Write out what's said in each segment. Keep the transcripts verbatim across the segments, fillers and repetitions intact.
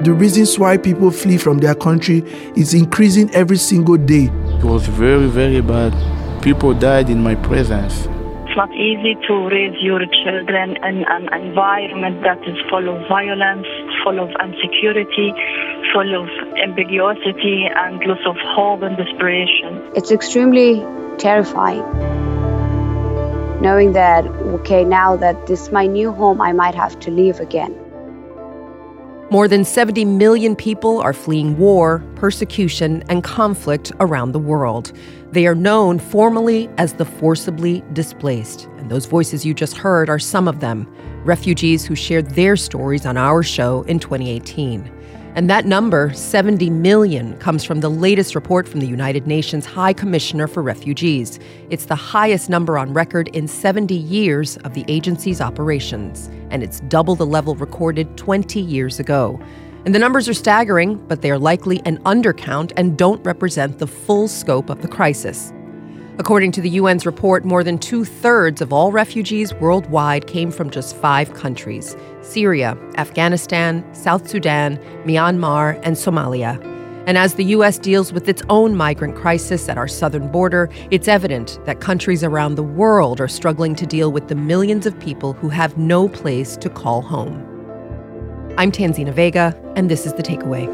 The reasons why people flee from their country is increasing every single day. It was very, very bad. People died in my presence. It's not easy to raise your children in an environment that is full of violence, full of insecurity, full of ambiguity and loss of hope and desperation. It's extremely terrifying, knowing that, okay, now that this is my new home, I might have to leave again. More than seventy million people are fleeing war, persecution, and conflict around the world. They are known formally as the forcibly displaced. And those voices you just heard are some of them, refugees who shared their stories on our show in twenty eighteen. And that number, seventy million, comes from the latest report from the United Nations High Commissioner for Refugees. It's the highest number on record in seventy years of the agency's operations, and it's double the level recorded twenty years ago. And the numbers are staggering, but they are likely an undercount and don't represent the full scope of the crisis. According to the U N's report, more than two-thirds of all refugees worldwide came from just five countries: Syria, Afghanistan, South Sudan, Myanmar, and Somalia. And as the U S deals with its own migrant crisis at our southern border, it's evident that countries around the world are struggling to deal with the millions of people who have no place to call home. I'm Tanzina Vega, and this is The Takeaway.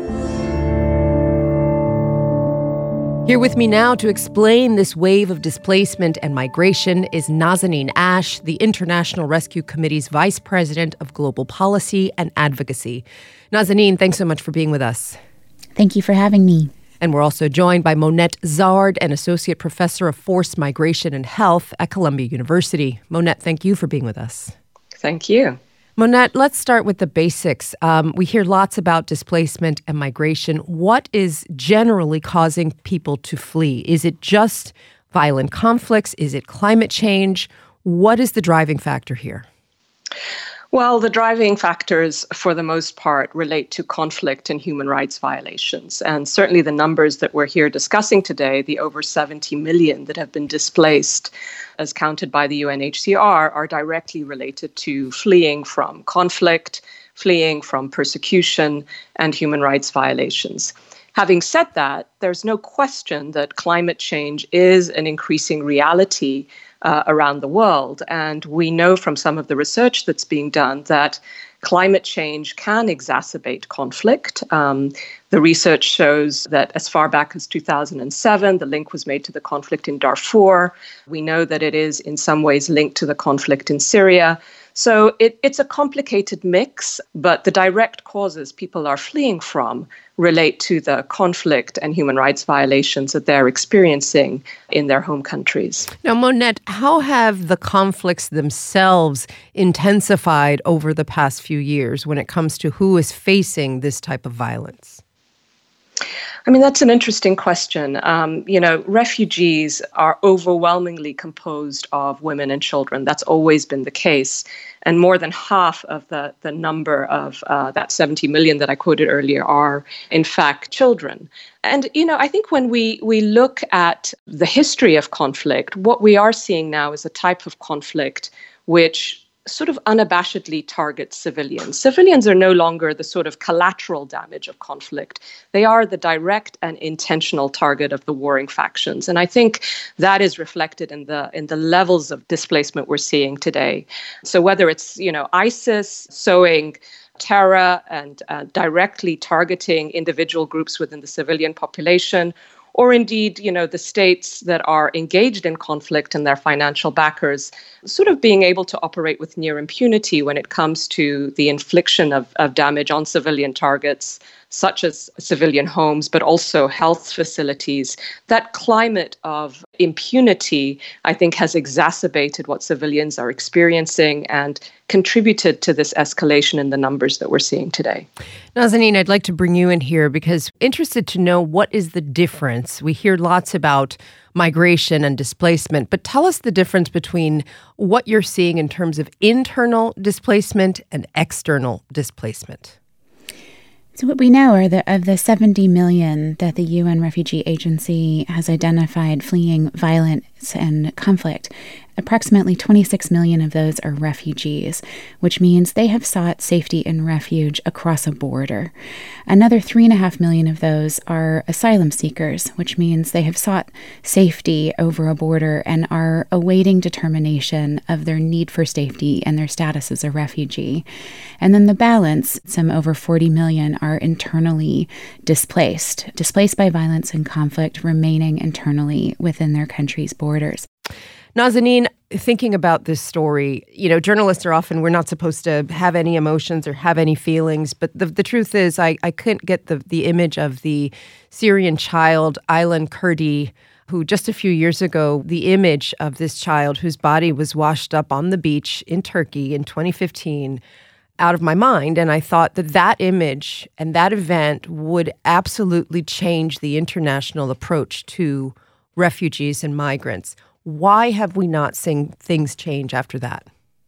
Here with me now to explain this wave of displacement and migration is Nazanin Ash, the International Rescue Committee's Vice President of Global Policy and Advocacy. Nazanin, thanks so much for being with us. Thank you for having me. And we're also joined by Monette Zard, an Associate Professor of Forced Migration and Health at Columbia University. Monette, thank you for being with us. Thank you. Monette, let's start with the basics. Um, we hear lots about displacement and migration. What is generally causing people to flee? Is it just violent conflicts? Is it climate change? What is the driving factor here? Well, the driving factors, for the most part, relate to conflict and human rights violations. And certainly the numbers that we're here discussing today, the over seventy million that have been displaced, as counted by the U N H C R, are directly related to fleeing from conflict, fleeing from persecution, and human rights violations. Having said that, there's no question that climate change is an increasing reality Uh, around the world. And we know from some of the research that's being done that climate change can exacerbate conflict. Um, the research shows that as far back as two thousand seven, the link was made to the conflict in Darfur. We know that it is in some ways linked to the conflict in Syria. So it, it's a complicated mix, but the direct causes people are fleeing from relate to the conflict and human rights violations that they're experiencing in their home countries. Now, Monette, how have the conflicts themselves intensified over the past few years when it comes to who is facing this type of violence? I mean, that's an interesting question. Um, you know, refugees are overwhelmingly composed of women and children. That's always been the case. And more than half of the, the number of uh, that seventy million that I quoted earlier are, in fact, children. And, you know, I think when we, we look at the history of conflict, what we are seeing now is a type of conflict which sort of unabashedly targets civilians. Civilians are no longer the sort of collateral damage of conflict. They are the direct and intentional target of the warring factions. And I think that is reflected in the in the levels of displacement we're seeing today. So whether it's, you know, ISIS sowing terror and uh, directly targeting individual groups within the civilian population, or indeed, you know, the states that are engaged in conflict and their financial backers sort of being able to operate with near impunity when it comes to the infliction of, of damage on civilian targets, such as civilian homes, but also health facilities. That climate of impunity, I think, has exacerbated what civilians are experiencing and contributed to this escalation in the numbers that we're seeing today. Nazanin, I'd like to bring you in here because interested to know what is the difference. We hear lots about migration and displacement, but tell us the difference between what you're seeing in terms of internal displacement and external displacement. So what we know are that of the seventy million that the U N Refugee Agency has identified fleeing violent and conflict. Approximately twenty-six million of those are refugees, which means they have sought safety and refuge across a border. Another three and a half million of those are asylum seekers, which means they have sought safety over a border and are awaiting determination of their need for safety and their status as a refugee. And then the balance, some over forty million, are internally displaced, displaced by violence and conflict, remaining internally within their country's borders. Nazanin, thinking about this story, you know, journalists are often, we're not supposed to have any emotions or have any feelings, but the the truth is I, I couldn't get the, the image of the Syrian child, Aylan Kurdi, who just a few years ago, the image of this child whose body was washed up on the beach in Turkey in twenty fifteen, out of my mind. And I thought that that image and that event would absolutely change the international approach to refugees and migrants. Why have we not seen things change after that?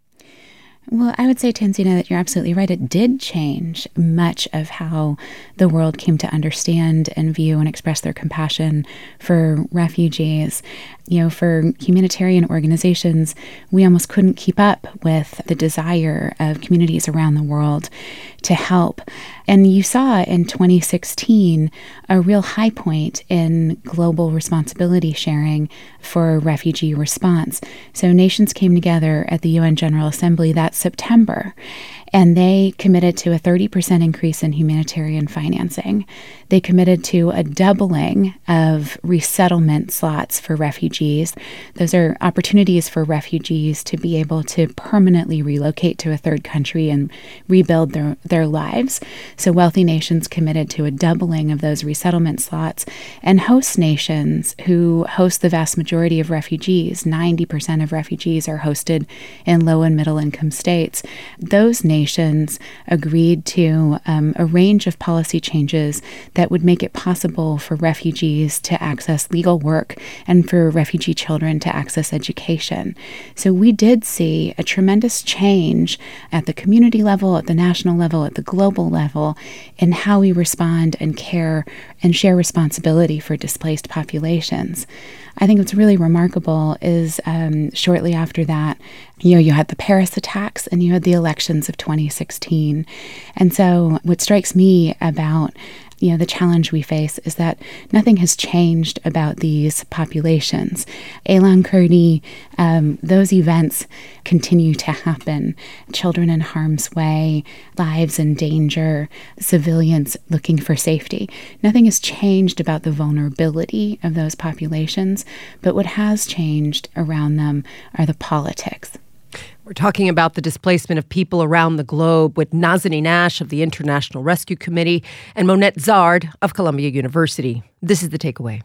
Well, I would say, Tanzina, that you're absolutely right. It did change much of how the world came to understand and view and express their compassion for refugees. You know, for humanitarian organizations, we almost couldn't keep up with the desire of communities around the world to help. And you saw in twenty sixteen a real high point in global responsibility sharing for refugee response. So nations came together at the U N General Assembly that September, and they committed to a thirty percent increase in humanitarian financing. They committed to a doubling of resettlement slots for refugees. Those are opportunities for refugees to be able to permanently relocate to a third country and rebuild their, their lives. So wealthy nations committed to a doubling of those resettlement slots, and host nations who host the vast majority of refugees, ninety percent of refugees are hosted in low and middle income states. Those nations agreed to um, a range of policy changes that would make it possible for refugees to access legal work and for refugee children to access education. So we did see a tremendous change at the community level, at the national level, at the global level in how we respond and care and share responsibility for displaced populations. I think what's really remarkable is um, shortly after that, you know, you had the Paris attacks and you had the elections of twenty sixteen. And so what strikes me about you know, the challenge we face is that nothing has changed about these populations. Aylan Kurdi, um, those events continue to happen. Children in harm's way, lives in danger, civilians looking for safety. Nothing has changed about the vulnerability of those populations, but what has changed around them are the politics. We're talking about the displacement of people around the globe with Nazanin Ash of the International Rescue Committee and Monette Zard of Columbia University. This is The Takeaway.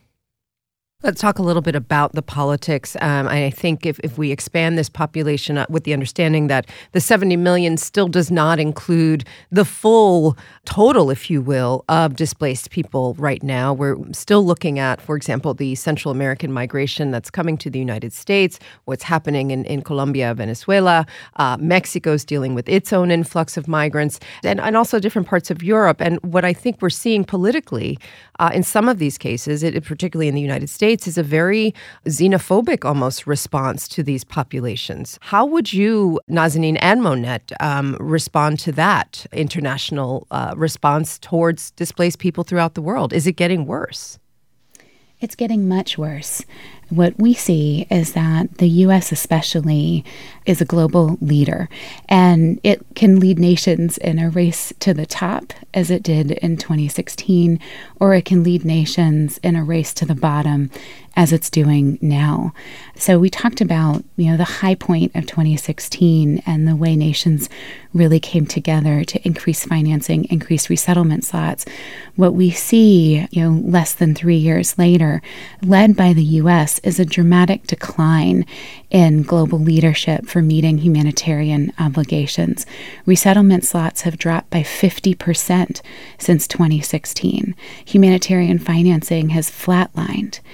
Let's talk a little bit about the politics. Um, I think if, if we expand this population with the understanding that the seventy million still does not include the full total, if you will, of displaced people right now. We're still looking at, for example, the Central American migration that's coming to the United States, what's happening in, in Colombia, Venezuela. Uh, Mexico's dealing with its own influx of migrants, and, and also different parts of Europe. And what I think we're seeing politically uh, in some of these cases, it, particularly in the United States, is a very xenophobic almost response to these populations. How would you, Nazanin and Monette, um, respond to that international uh, response towards displaced people throughout the world? Is it getting worse? It's getting much worse. What we see is that the U S especially is a global leader, and it can lead nations in a race to the top, as it did in twenty sixteen, or it can lead nations in a race to the bottom, as it's doing now. So we talked about, you know, the high point of twenty sixteen and the way nations really came together to increase financing, increase resettlement slots. What we see, you know, less than three years later, led by the U S, is a dramatic decline in global leadership for meeting humanitarian obligations. Resettlement slots have dropped by fifty percent since twenty sixteen. Humanitarian financing has flatlined.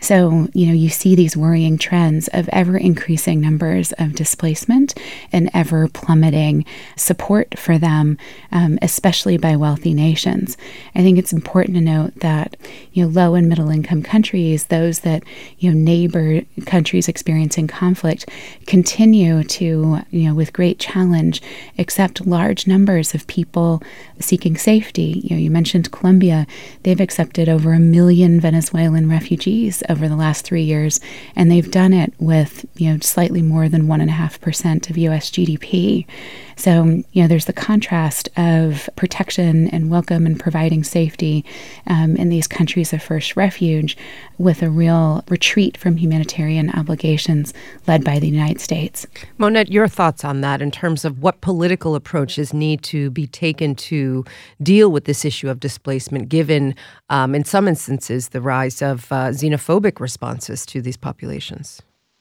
So, you know, you see these worrying trends of ever increasing numbers of displacement and ever plummeting support for them, um, especially by wealthy nations. I think it's important to note that, you know, low and middle income countries, those that, you know, neighbor countries experiencing conflict, continue to, you know, with great challenge, accept large numbers of people seeking safety. You know, you mentioned Colombia. They've accepted over a million Venezuelan refugees over the last three years, and they've done it with, you know, slightly more than one and a half percent of U S G D P. So, you know, there's the contrast of protection and welcome and providing safety um, in these countries of first refuge with a real retreat from humanitarian obligations led by the United States. Monette, your thoughts on that in terms of what political approaches need to be taken to deal with this issue of displacement, given, um, in some instances, the rise of uh, xenophobic responses to these populations?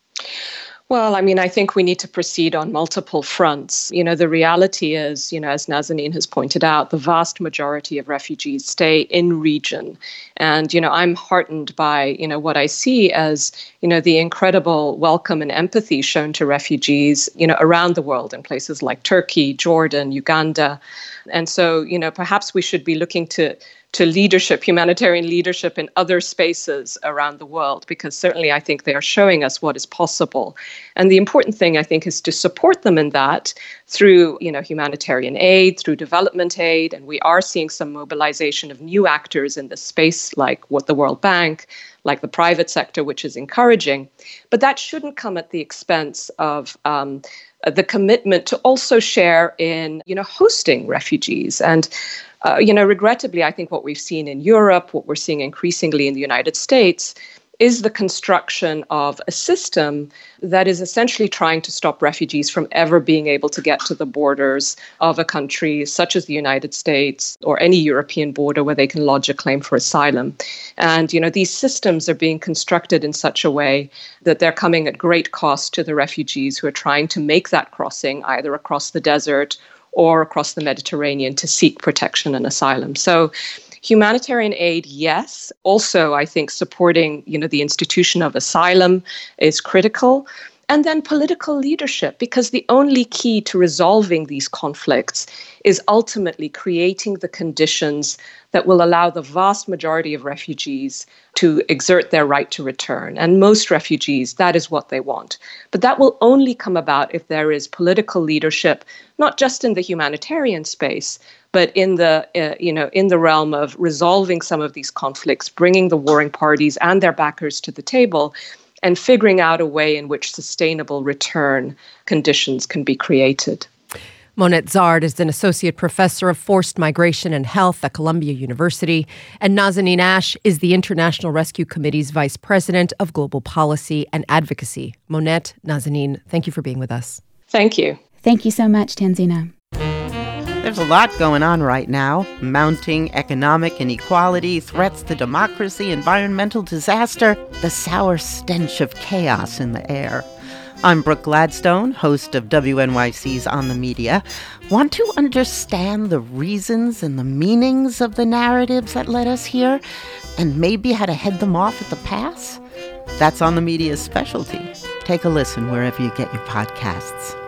Well, I mean, I think we need to proceed on multiple fronts. You know, the reality is, you know, as Nazanin has pointed out, the vast majority of refugees stay in region. And, you know, I'm heartened by, you know, what I see as, you know, the incredible welcome and empathy shown to refugees, you know, around the world in places like Turkey, Jordan, Uganda. And so, you know, perhaps we should be looking to to leadership, humanitarian leadership in other spaces around the world, because certainly I think they are showing us what is possible. And the important thing, I think, is to support them in that through, you know, humanitarian aid, through development aid. And we are seeing some mobilization of new actors in this space, like what the World Bank, like the private sector, which is encouraging. But that shouldn't come at the expense of um, the commitment to also share in, you know, hosting refugees. And Uh, you know, regrettably, I think what we've seen in Europe, what we're seeing increasingly in the United States, is the construction of a system that is essentially trying to stop refugees from ever being able to get to the borders of a country such as the United States or any European border where they can lodge a claim for asylum. And, you know, these systems are being constructed in such a way that they're coming at great cost to the refugees who are trying to make that crossing either across the desert or across the Mediterranean to seek protection and asylum. So humanitarian aid, yes. Also, I think supporting, you know, the institution of asylum is critical. And then political leadership, because the only key to resolving these conflicts is ultimately creating the conditions that will allow the vast majority of refugees to exert their right to return. And most refugees, that is what they want. But that will only come about if there is political leadership, not just in the humanitarian space, but in the, uh, you know, in the realm of resolving some of these conflicts, bringing the warring parties and their backers to the table, and figuring out a way in which sustainable return conditions can be created. Monette Zard is an associate professor of forced migration and health at Columbia University, and Nazanin Ash is the International Rescue Committee's vice president of global policy and advocacy. Monette, Nazanin, thank you for being with us. Thank you. Thank you so much, Tanzina. There's a lot going on right now. Mounting economic inequality, threats to democracy, environmental disaster, the sour stench of chaos in the air. I'm Brooke Gladstone, host of W N Y C's On the Media. Want to understand the reasons and the meanings of the narratives that led us here, and maybe how to head them off at the pass? That's On the Media's specialty. Take a listen wherever you get your podcasts.